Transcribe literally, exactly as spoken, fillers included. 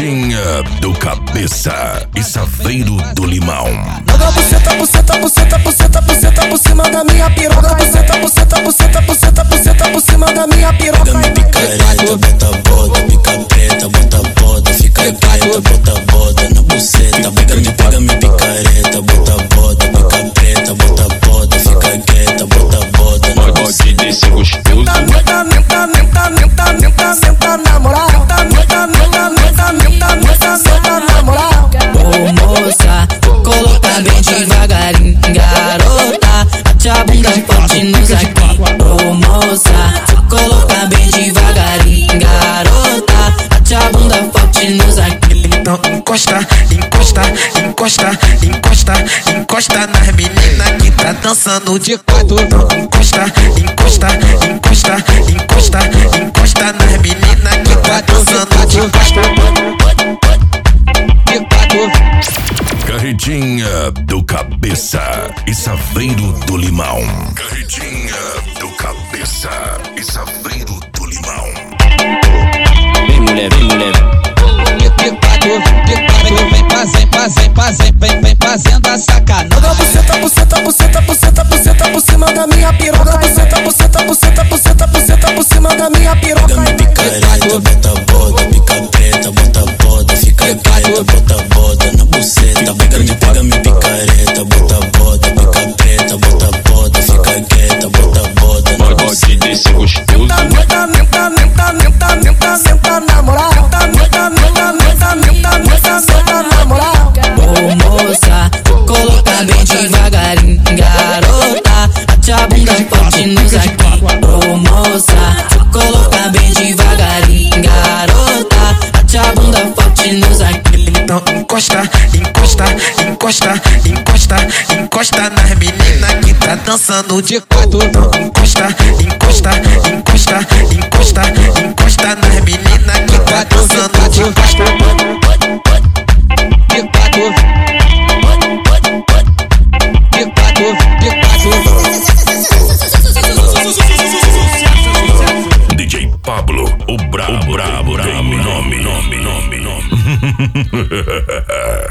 Carretinha do Cabeça e Saveiro do Limão. Joga buceta, buceta, buceta, buceta, buceta por cima da minha piroca. Buceta, buceta, buceta, buceta, buceta por cima da minha piroca. Pega me picareta, bota bota, pica preta, bota bota, fica quieta, bota bota na buceta. Pega me, pega me picareta, bota bota, pica preta, bota bota, fica quieta, bota bota na buceta. Pode descer gostoso. Nenta, nenta, nenta, nenta, nenta, nenta na moral. Nenta, nenta, nenta, nenta, nenta, nenta na moral. Ô moça, coloca bem devagarinho, garota. Bate a bunda forte nos aqui. Ô moça, coloca bem devagarinho, garota. Bate a bunda forte nos aqui. Então encosta, encosta, encosta, encosta, encosta nas meninas que tá dançando de quatro. Então encosta, encosta, encosta, encosta, encosta nas meninas que tá dançando de quatro. Carretinha do Cabeça e Saveiro do Limão. Carretinha do Cabeça e Saveiro do Limão. Vem mulher, vem mulher. Vem fazendo, fazendo, fazendo, vem, vem fazendo a sacanagem. Joga buceta, buceta, buceta, buceta, buceta por cima da minha piroca. Buceta, buceta, buceta, buceta, buceta por cima da minha piroca. Pega me picareta, bota bota, pica preta, bota bota, fica quieta, bota bota na buceta. Pega me, pega me picareta, bota bota, pica preta, bota bota, fica quieta, bota bota na buceta. Pode descer gostoso. Nenta, nenta, nenta, nenta, nenta, nenta na moral. Nenta, nenta, nenta, nenta, nenta, nenta na moral. Ô moça, coloca bem devagarinho, garota. Bate a bunda forte nos aqui. Ô moça, coloca bem devagarinho, garota. Bate a bunda forte nos aqui. Então encosta, encosta, encosta, encosta, encosta nas meninas que tá dançando de quatro. Então encosta, encosta, encosta, encosta, encosta nas meninas que tá dançando de quatro. D J Pablo, o brabo, o brabo, nome, nome, nome, nome, nome.